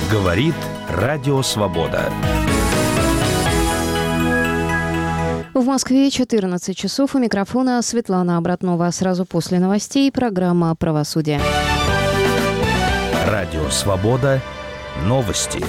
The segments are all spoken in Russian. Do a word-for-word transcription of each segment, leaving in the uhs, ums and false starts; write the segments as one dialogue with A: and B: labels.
A: Говорит Радио Свобода.
B: В Москве четырнадцать часов. У микрофона Светлана Обратнова. Сразу после новостей программа «Правосудие».
A: Радио Свобода. Новости.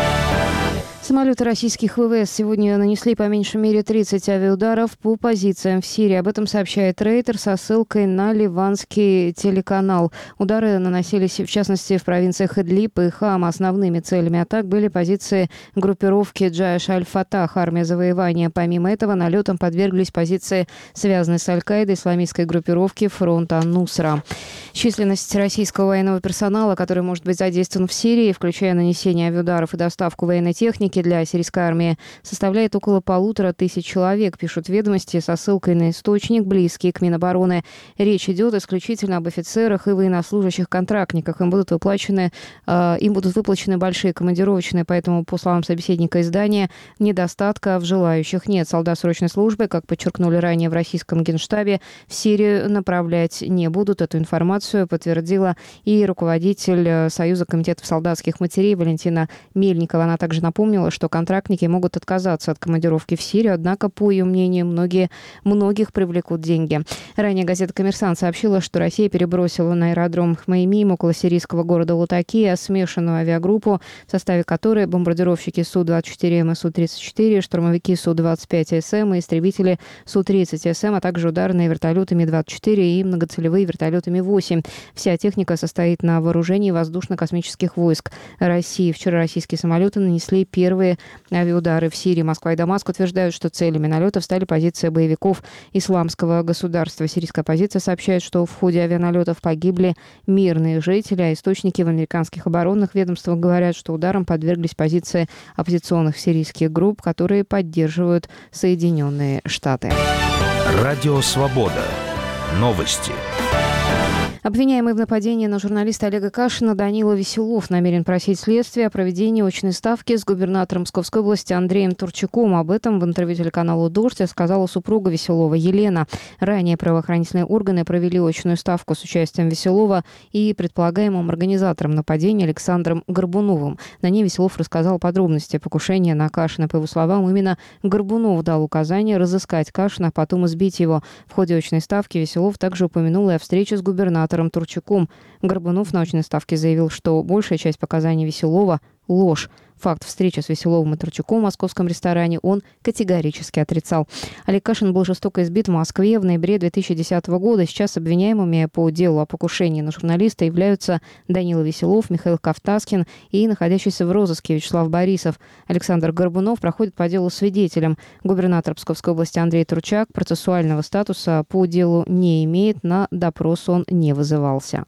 B: Самолеты российских ВВС сегодня нанесли по меньшей мере тридцать авиаударов по позициям в Сирии. Об этом сообщает Рейтер со ссылкой на ливанский телеканал. Удары наносились, в частности, в провинциях Идлиб и Хама. Основными целями атак были позиции группировки Джаиш аль-Фатах, армия завоевания. Помимо этого, налетом подверглись позиции, связанные с Аль-Каидой, исламистской группировки фронта Нусра. Численность российского военного персонала, который может быть задействован в Сирии, включая нанесение авиаударов и доставку военной техники для сирийской армии, составляет около полутора тысяч человек, пишут «Ведомости» со ссылкой на источник, близкий к Минобороны. Речь идет исключительно об офицерах и военнослужащих-контрактниках. Им будут выплачены, э, им будут выплачены большие командировочные, поэтому, по словам собеседника издания, недостатка в желающих нет. Солдат срочной службы, как подчеркнули ранее в российском Генштабе, в Сирию направлять не будут. Эту информацию подтвердила и руководитель Союза комитетов солдатских матерей Валентина Мельникова. Она также напомнила, что контрактники могут отказаться от командировки в Сирию, однако, по ее мнению, многие, многих привлекут деньги. Ранее газета «Коммерсант» сообщила, что Россия перебросила на аэродром Хмеймим около сирийского города Латакия смешанную авиагруппу, в составе которой бомбардировщики Су двадцать четыре М и Су тридцать четыре, штурмовики Су двадцать пять С М и истребители Су тридцать С М, а также ударные вертолеты Ми двадцать четыре и многоцелевые вертолеты Ми восемь. Вся техника состоит на вооружении воздушно-космических войск России. Вчера российские самолеты нанесли первые авиаудары в Сирии. Москва и Дамаск утверждают, что целями налетов стали позиции боевиков исламского государства. Сирийская оппозиция сообщает, что в ходе авианалетов погибли мирные жители, а источники в американских оборонных ведомствах говорят, что ударом подверглись позиции оппозиционных сирийских групп, которые поддерживают Соединенные Штаты.
A: Радио Свобода. Новости.
B: Обвиняемый в нападении на журналиста Олега Кашина Данила Веселов намерен просить следствие о проведении очной ставки с губернатором Псковской области Андреем Турчаком. Об этом в интервью телеканалу «Дождь» сказала супруга Веселова Елена. Ранее правоохранительные органы провели очную ставку с участием Веселова и предполагаемым организатором нападения Александром Горбуновым. На ней Веселов рассказал подробности покушения на Кашина. По его словам, именно Горбунов дал указание разыскать Кашина, а потом избить его. В ходе очной ставки Веселов также упомянул и о встрече с губернатором Турчаком. Горбунов на очной ставке заявил, что большая часть показаний Веселова – ложь. Факт встречи с Веселовым и Турчаком в московском ресторане он категорически отрицал. Олег Кашин был жестоко избит в Москве в ноябре две тысячи десятого года. Сейчас обвиняемыми по делу о покушении на журналиста являются Данила Веселов, Михаил Кавтаскин и находящийся в розыске Вячеслав Борисов. Александр Горбунов проходит по делу свидетелем. Губернатор Псковской области Андрей Турчак процессуального статуса по делу не имеет, на допрос он не вызывался.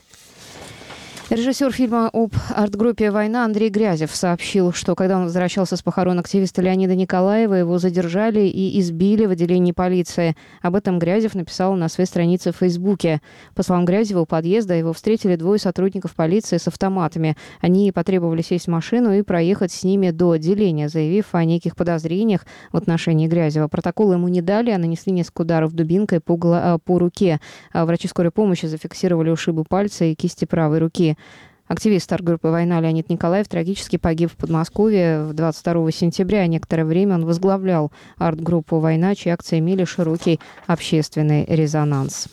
B: Режиссер фильма об арт-группе «Война» Андрей Грязев сообщил, что когда он возвращался с похорон активиста Леонида Николаева, его задержали и избили в отделении полиции. Об этом Грязев написал на своей странице в Фейсбуке. По словам Грязева, у подъезда его встретили двое сотрудников полиции с автоматами. Они потребовали сесть в машину и проехать с ними до отделения, заявив о неких подозрениях в отношении Грязева. Протокол ему не дали, а нанесли несколько ударов дубинкой по, гла- по руке. Врачи скорой помощи зафиксировали ушибы пальца и кисти правой руки. Активист арт-группы «Война» Леонид Николаев трагически погиб в Подмосковье двадцать второго сентября. Некоторое время он возглавлял арт-группу «Война», чьи акции имели широкий общественный резонанс.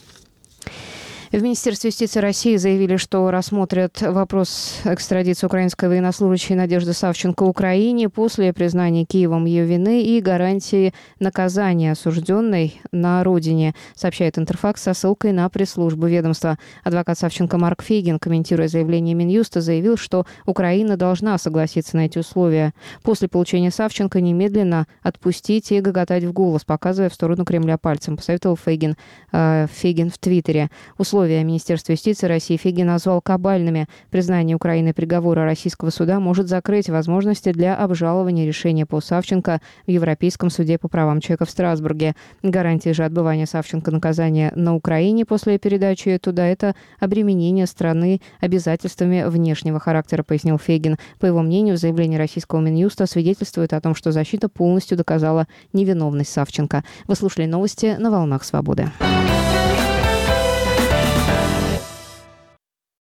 B: В Министерстве юстиции России заявили, что рассмотрят вопрос экстрадиции украинской военнослужащей Надежды Савченко Украине после признания Киевом ее вины и гарантии наказания осужденной на родине, сообщает Интерфакс со ссылкой на пресс-службу ведомства. Адвокат Савченко Марк Фейгин, комментируя заявление Минюста, заявил, что Украина должна согласиться на эти условия. После получения Савченко немедленно отпустить и гоготать в голос, показывая в сторону Кремля пальцем, посоветовал Фейгин, э, Фейгин в Твиттере. Условия Министерства юстиции России Фейгин назвал кабальными. Признание Украины приговора российского суда может закрыть возможности для обжалования решения по Савченко в Европейском суде по правам человека в Страсбурге. Гарантии же отбывания Савченко наказания на Украине после передачи туда – это обременение страны обязательствами внешнего характера, пояснил Фейгин. По его мнению, заявление российского Минюста свидетельствует о том, что защита полностью доказала невиновность Савченко. Вы слушали новости на «Волнах Свободы».